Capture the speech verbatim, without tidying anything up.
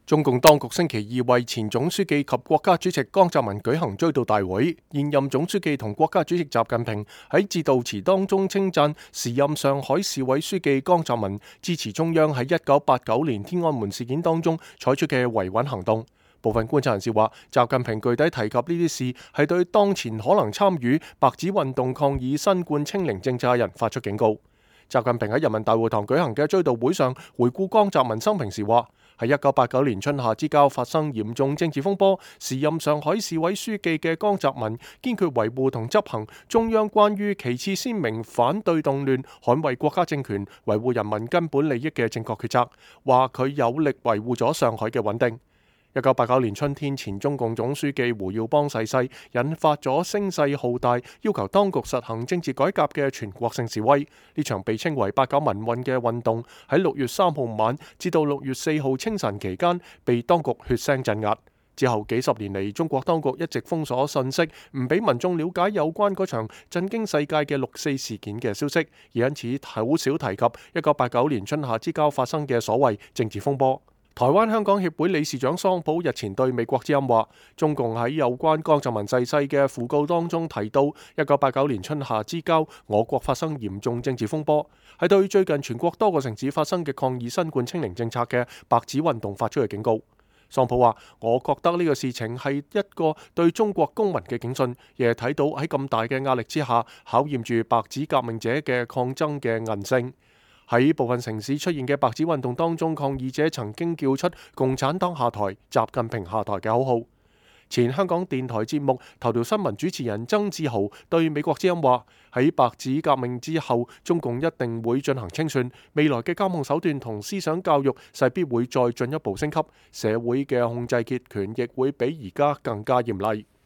中共當局星期二為前總書記及國家主席江澤民舉行追悼大會，現任總書記同國家主席習近平喺致悼詞當中稱讚時任上海市委書記江澤民支持中央喺一九八九年天安門事件當中採取嘅維穩行動。部分觀察人士話，習近平具體提及呢啲事係對當前可能參與白紙運動抗議新冠清零政策嘅人發出警告。習近平喺人民大會堂舉行嘅追悼會上回顧江澤民生平時話，喺一九八九年春夏之交發生嚴重政治風波，時任上海市委書記嘅江澤民堅決維護同執行中央關於旗幟鮮明反對動亂、捍衛國家政權、維護人民根本利益嘅正確決策，話佢有力維護咗上海嘅穩定。一九八九年春天，前中共總書記胡耀邦逝世，引發咗聲勢浩大，要求當局實行政治改革嘅全國性示威。呢場被稱為八九民運嘅運動，喺六月三號晚至到六月四號清晨期間，被當局血腥鎮壓。之後幾十年嚟，中國當局一直封鎖信息，唔俾民眾了解有關嗰場震驚世界嘅六四事件嘅消息，而因此好少提及一九八九年春夏之交發生嘅所謂政治風波。台灣香港協會理事長桑普日前對美國之音話，中共喺有關江澤民逝世嘅訃告當中提到，一九八九年春夏之交，我國發生嚴重政治風波，係對最近全國多個城市發生嘅抗議新冠清零政策嘅白紙運動發出嘅警告。桑普話，我覺得呢個事情係一個對中國公民嘅警訊，亦係睇到喺咁大嘅壓力之下，考驗住白紙革命者嘅抗爭嘅韌性。喺部分城市出現嘅白紙運動當中，抗議者曾經叫出共產黨下台、習近平下台嘅口號。前香港電台節目頭條新聞主持人曾志豪對美國之音話，喺白紙革命之後，中共一定會進行清算，未來嘅監控手段同思想教育勢必會再進一步升級，社會嘅控制結權亦會比而家更加嚴厲。